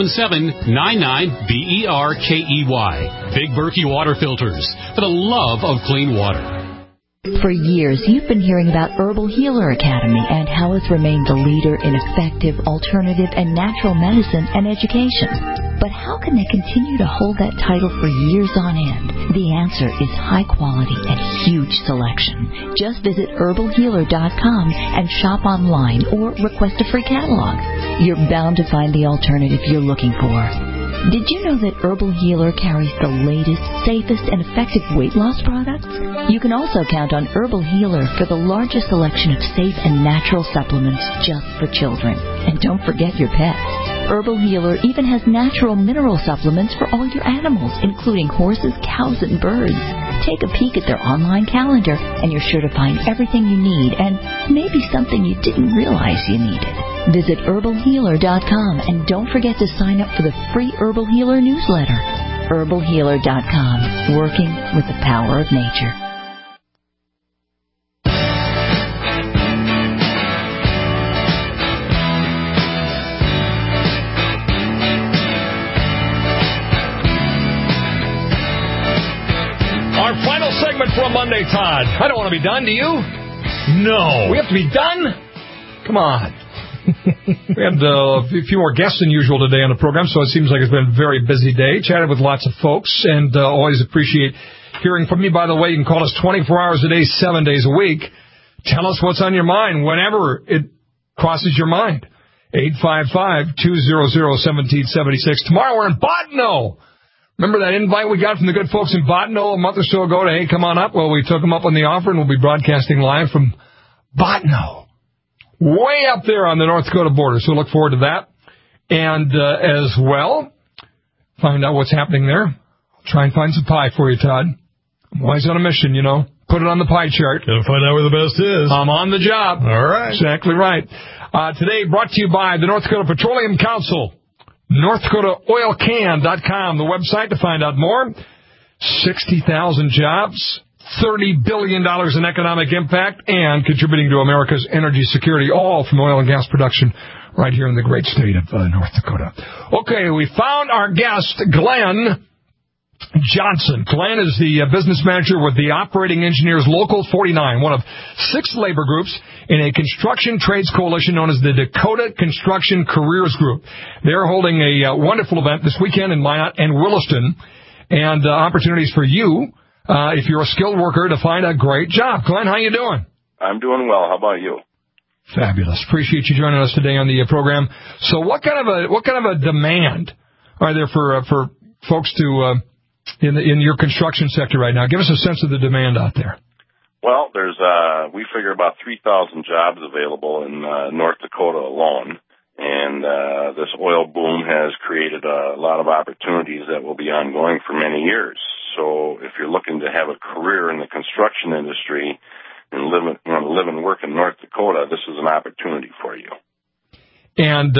877-99-BERKEY. Big Berkey Water Filters, for the love of clean water. For years, you've been hearing about Herbal Healer Academy and how it's remained the leader in effective, alternative, and natural medicine and education. But how can they continue to hold that title for years on end? The answer is high quality and huge selection. Just visit herbalhealer.com and shop online or request a free catalog. You're bound to find the alternative you're looking for. Did you know that Herbal Healer carries the latest, safest, and effective weight loss products? You can also count on Herbal Healer for the largest selection of safe and natural supplements just for children. And don't forget your pets. Herbal Healer even has natural mineral supplements for all your animals, including horses, cows, and birds. Take a peek at their online calendar, and you're sure to find everything you need and maybe something you didn't realize you needed. Visit herbalhealer.com and don't forget to sign up for the free Herbal Healer newsletter. herbalhealer.com, working with the power of nature. Our final segment for a Monday, Todd. I don't want to be done, do you? No. We have to be done? Come on. We had a few more guests than usual today on the program, so it seems like it's been a very busy day. Chatted with lots of folks, and always appreciate hearing from you. By the way, you can call us 24 hours a day, 7 days a week. Tell us what's on your mind whenever it crosses your mind. 855-200-1776. Tomorrow we're in Bottineau. Remember that invite we got from the good folks in Bottineau a month or so ago to, hey, come on up? Well, we took them up on the offer, and we'll be broadcasting live from Bottineau. Way up there on the North Dakota border, so look forward to that. And as well, find out what's happening there. I'll try and find some pie for you, Todd. I'm always on a mission, you know. Put it on the pie chart. Gotta find out where the best is. I'm on the job. All right. Exactly right. Today brought to you by the North Dakota Petroleum Council. NorthDakotaOilCan.com, the website to find out more. 60,000 jobs. $30 billion in economic impact, and contributing to America's energy security, all from oil and gas production right here in the great state of North Dakota. Okay, we found our guest, Glenn Johnson. Glenn is the business manager with the Operating Engineers Local 49, one of 6 labor groups in a construction trades coalition known as the Dakota Construction Careers Group. They're holding a wonderful event this weekend in Minot and Williston, and opportunities for you if you're a skilled worker to find a great job. Glenn, how you doing? I'm doing well. How about you? Fabulous. Appreciate you joining us today on the program. So what kind of a demand are there for folks to in your construction sector right now? Give us a sense of the demand out there. Well, there's we figure about 3,000 jobs available in North Dakota alone, and this oil boom has created a lot of opportunities that will be ongoing for many years. So if you're looking to have a career in the construction industry and live and work in North Dakota, this is an opportunity for you. And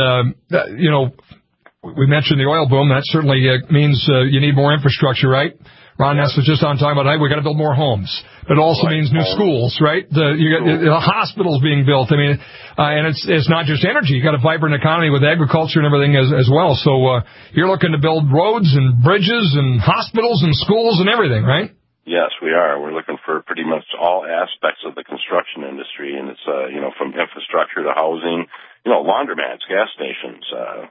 we mentioned the oil boom. That certainly means you need more infrastructure, right? Ron Ness was just on talking about, hey, we got to build more homes. It also means new schools, right? You got hospitals being built. I mean, and it's not just energy. You got a vibrant economy with agriculture and everything as well. So you're looking to build roads and bridges and hospitals and schools and everything, right? Yes, we are. We're looking for pretty much all aspects of the construction industry, and it's from infrastructure to housing, laundromats, gas stations,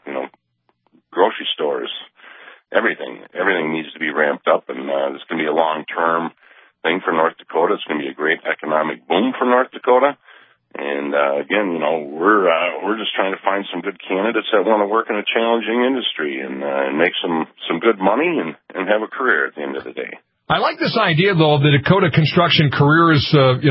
grocery stores. Everything needs to be ramped up, and it's going to be a long-term thing for North Dakota. It's going to be a great economic boom for North Dakota. And again, we're just trying to find some good candidates that want to work in a challenging industry and make some good money and have a career at the end of the day. I like this idea, though, of the Dakota Construction Careers,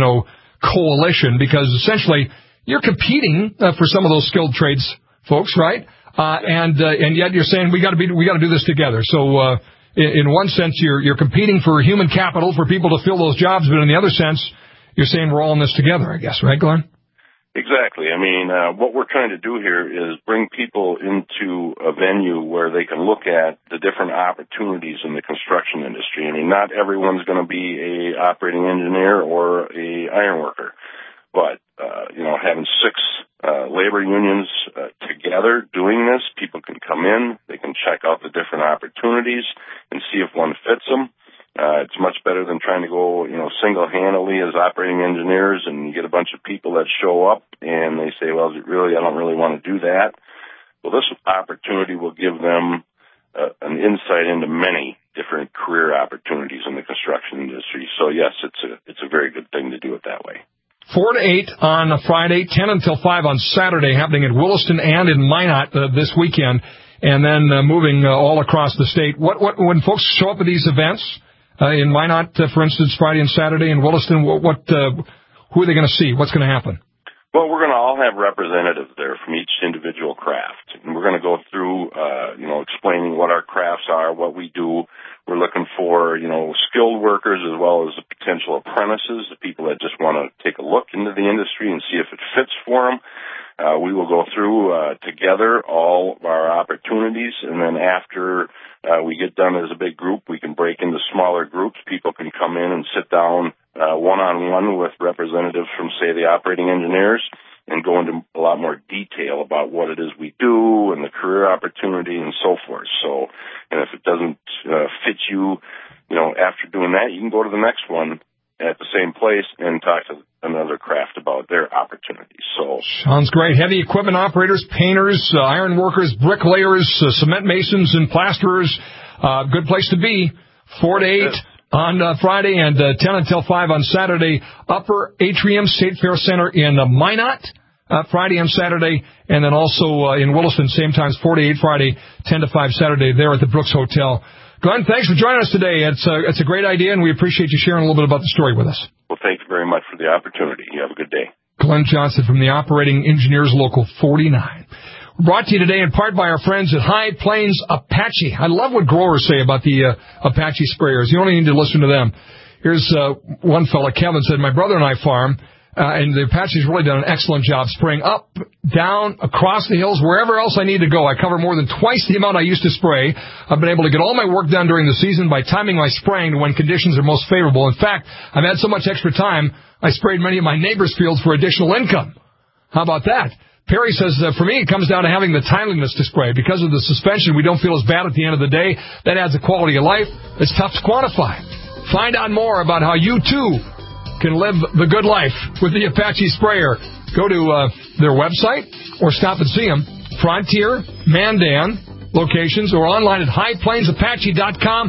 coalition, because essentially you're competing for some of those skilled trades folks, right? And yet you're saying we got to do this together. So in one sense you're competing for human capital for people to fill those jobs, but in the other sense you're saying we're all in this together, I guess, right, Glenn? Exactly. I mean, what we're trying to do here is bring people into a venue where they can look at the different opportunities in the construction industry. I mean, not everyone's going to be a operating engineer or a iron worker, but having 6 labor unions together doing this, people can come in, they can check out the different opportunities and see if one fits them. It's much better than trying to go, single-handedly as operating engineers, and you get a bunch of people that show up and they say, well, I don't really want to do that. Well, this opportunity will give them an insight into many different career opportunities in the construction industry. So yes, it's a very good thing to do it that way. 4 to 8 on Friday, 10 until 5 on Saturday, happening in Williston and in Minot this weekend, and then moving all across the state. When folks show up at these events in Minot, for instance, Friday and Saturday, in Williston, who are they going to see? What's going to happen? Well, we're going to all have representatives there from each individual craft, and we're going to go through, explaining what our crafts are, what we do. We're looking for, skilled workers as well as the potential apprentices, the people that just want to take a look into the industry and see if it fits for them. We will go through together all of our opportunities, and then after we get done as a big group, we can break into smaller groups. People can come in and sit down one-on-one with representatives from, say, the operating engineers and go into a lot more detail about what it is we do and the career opportunity and so forth. So, and if it doesn't fit you, after doing that, you can go to the next one at the same place and talk to another craft about their opportunities. So sounds great. Heavy equipment operators, painters, iron workers, bricklayers, cement masons, and plasterers. Good place to be. 4 to 8 on Friday and 10 until 5 on Saturday. Upper Atrium State Fair Center in Minot. Friday and Saturday, and then also in Williston, same times, 4 to 8 Friday, 10 to 5 Saturday, there at the Brooks Hotel. Glenn, thanks for joining us today. It's a great idea, and we appreciate you sharing a little bit about the story with us. Well, thank you very much for the opportunity. You have a good day. Glenn Johnson from the Operating Engineers Local 49. Brought to you today in part by our friends at High Plains Apache. I love what growers say about the Apache sprayers. You only need to listen to them. Here's one fella, Kevin, said, my brother and I farm, and the Apache's really done an excellent job spraying up, down, across the hills, wherever else I need to go. I cover more than twice the amount I used to spray. I've been able to get all my work done during the season by timing my spraying to when conditions are most favorable. In fact, I've had so much extra time, I sprayed many of my neighbors' fields for additional income. How about that? Perry says, for me, it comes down to having the timeliness to spray. Because of the suspension, we don't feel as bad at the end of the day. That adds a quality of life that's tough to quantify. Find out more about how you, too, can live the good life with the Apache sprayer. Go to their website or stop and see them. Frontier, Mandan locations, or online at highplainsapache.com.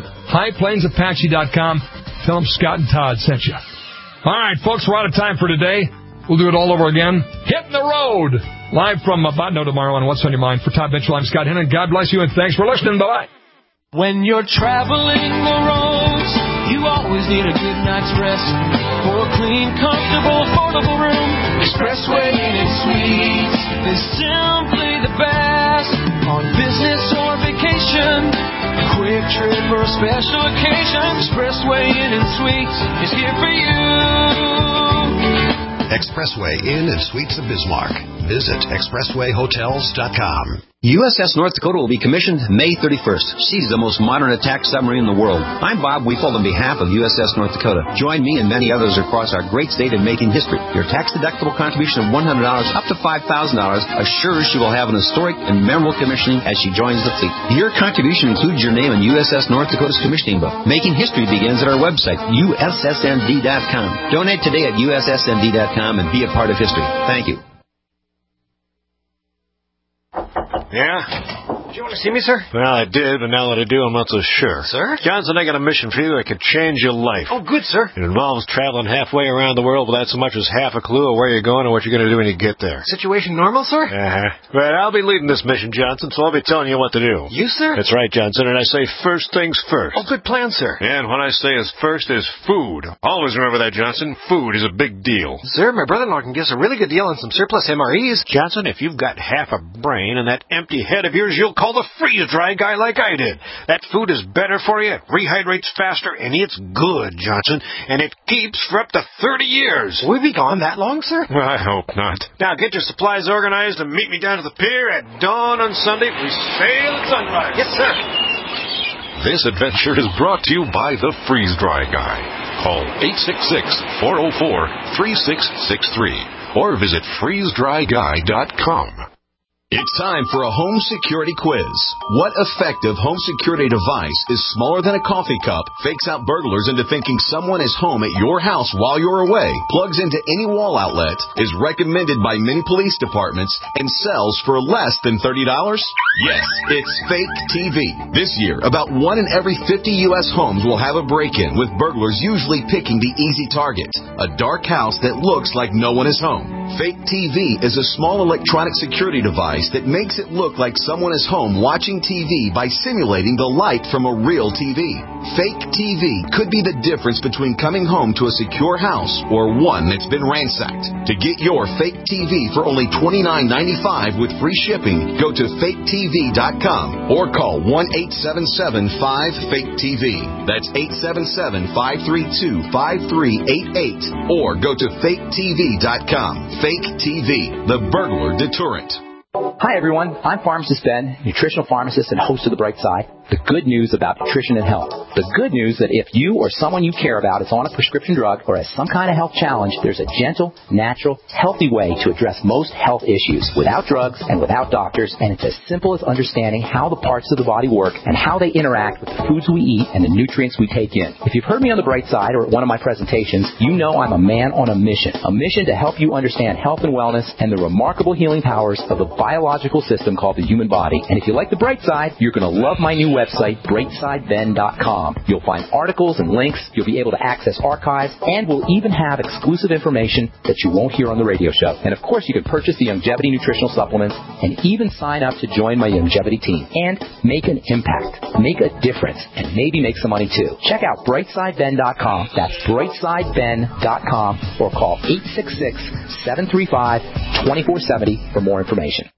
Highplainsapache.com. Tell them Scott and Todd sent you. All right, folks, we're out of time for today. We'll do it all over again. Hitting the road. Live from Botno tomorrow on What's on Your Mind. For Todd Mitchell, I'm Scott Hennon. God bless you, and thanks for listening. Bye-bye. When you're traveling the roads, you always need a good night's rest. For a clean, comfortable, affordable room, Expressway Inn and Suites is simply the best. On business or vacation, a quick trip or a special occasion, Expressway Inn and Suites is here for you. Expressway Inn and Suites of Bismarck. Visit expresswayhotels.com. USS North Dakota will be commissioned May 31st. She's the most modern attack submarine in the world. I'm Bob Weefeld on behalf of USS North Dakota. Join me and many others across our great state in making history. Your tax-deductible contribution of $100 up to $5,000 assures she will have an historic and memorable commissioning as she joins the fleet. Your contribution includes your name in USS North Dakota's commissioning book. Making history begins at our website, ussnd.com. Donate today at ussnd.com and be a part of history. Thank you. Yeah? Did you want to see me, sir? Well, I did, but now that I do, I'm not so sure. Sir? Johnson, I got a mission for you that could change your life. Oh, good, sir. It involves traveling halfway around the world without so much as half a clue of where you're going or what you're going to do when you get there. Situation normal, sir? But I'll be leading this mission, Johnson, so I'll be telling you what to do. You, sir? That's right, Johnson, and I say first things first. Oh, good plan, sir. And what I say is first is food. Always remember that, Johnson. Food is a big deal. Sir, my brother-in-law can give us a really good deal on some surplus MREs. Johnson, if you've got half a brain and that empty head of yours, you'll call the freeze-dry guy like I did. That food is better for you, it rehydrates faster, and it's good, Johnson, and it keeps for up to 30 years. Will we be gone that long, sir? Well, I hope not. Now, get your supplies organized and meet me down to the pier at dawn on Sunday. We sail at sunrise. Yes, sir. This adventure is brought to you by the Freeze-Dry Guy. Call 866-404-3663 or visit freezedryguy.com. It's time for a home security quiz. What effective home security device is smaller than a coffee cup, fakes out burglars into thinking someone is home at your house while you're away, plugs into any wall outlet, is recommended by many police departments, and sells for less than $30? Yes, it's Fake TV. This year, about 1 in every 50 U.S. homes will have a break-in, with burglars usually picking the easy target, a dark house that looks like no one is home. Fake TV is a small electronic security device that makes it look like someone is home watching TV by simulating the light from a real TV. Fake TV could be the difference between coming home to a secure house or one that's been ransacked. To get your Fake TV for only $29.95 with free shipping, go to faketv.com or call 1-877-5-FAKE-TV. That's 877-532-5388 or go to faketv.com. Fake TV, the burglar deterrent. Hi, everyone. I'm Pharmacist Ben, nutritional pharmacist and host of The Bright Side. The good news about nutrition and health. The good news that if you or someone you care about is on a prescription drug or has some kind of health challenge, there's a gentle, natural, healthy way to address most health issues without drugs and without doctors, and it's as simple as understanding how the parts of the body work and how they interact with the foods we eat and the nutrients we take in. If you've heard me on The Bright Side or at one of my presentations, you know I'm a man on a mission to help you understand health and wellness and the remarkable healing powers of the biological system called the human body. And if you like The Bright Side, you're going to love my new website, BrightSideBen.com. You'll find articles and links, you'll be able to access archives, and we'll even have exclusive information that you won't hear on the radio show. And of course, you can purchase the Youngevity nutritional supplements and even sign up to join my Youngevity team and make an impact, make a difference, and maybe make some money too. Check out BrightSideBen.com. That's BrightSideBen.com or call 866-735-2470 for more information.